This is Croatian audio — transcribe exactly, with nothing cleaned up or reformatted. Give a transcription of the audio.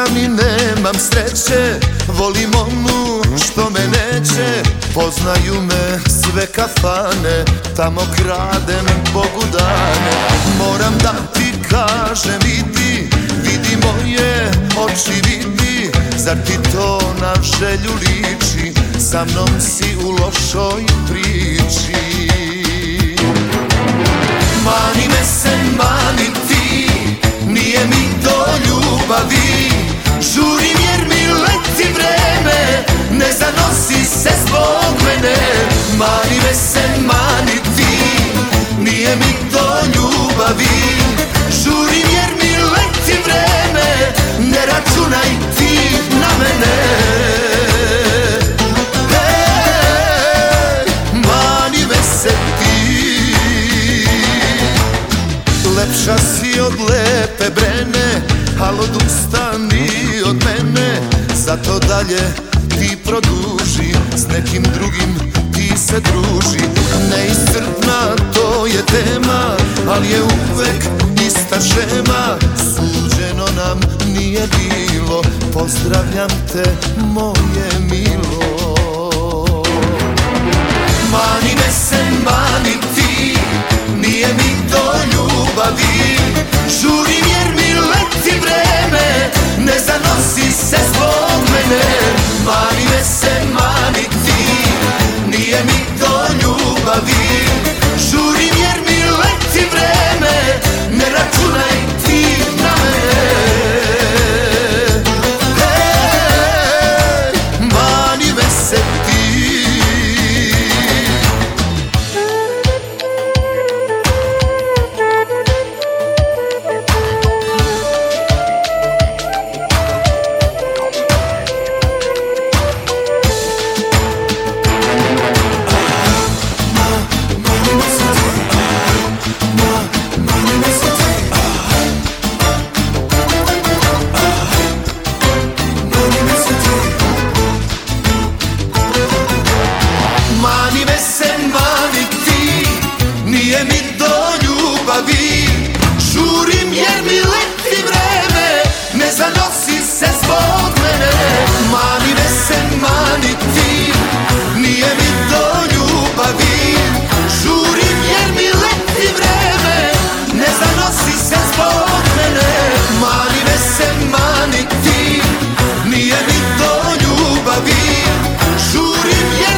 sam i nemam sreće, volim onu što me neće. Poznaju me sve kafane, tamo kradem Bogu dane. Moram da ti kažem, vidi, vidi moje oči, vidi. Zar ti to na želju liči, sa mnom si u lošoj priči. Mani me se, mani ti, nije mi do ljubavi. Žurim jer mi leti vreme, ne zanosi se zbog mene. Mani me se, mani ti, nije mi do ljubavi. Žurim jer mi leti vreme, ne računaj ti na mene. Hej, mani me se ti, lepša si od lepe Brene, al odustani od mene. Zato dalje ti produži, s nekim drugim ti se druži. Neiscrpna to je tema, al je uvek ista šema. Suđeno nam nije bilo, pozdravljam te moje milo. Mani me se, mani ti, nije mi do ljubavi. Žurim jer mi leti vreme, ne zanosi se zbog mene. Mani me se, mani ti, nije mi do ljubavi. Žurim jer mi leti vreme, ne računaj ti na mene. Hej, mani me se ti. Mani me se, mani ti, nije mi do ljubavi. Žurim jer mi leti vreme, ne zanosi se zbog mene. Mani me se, mani ti, nije mi do ljubavi. Žurim jer mi leti vreme, ne zanosi se zbog mene. Mani me se, mani ti, nije mi do ljubavi. Žurim jer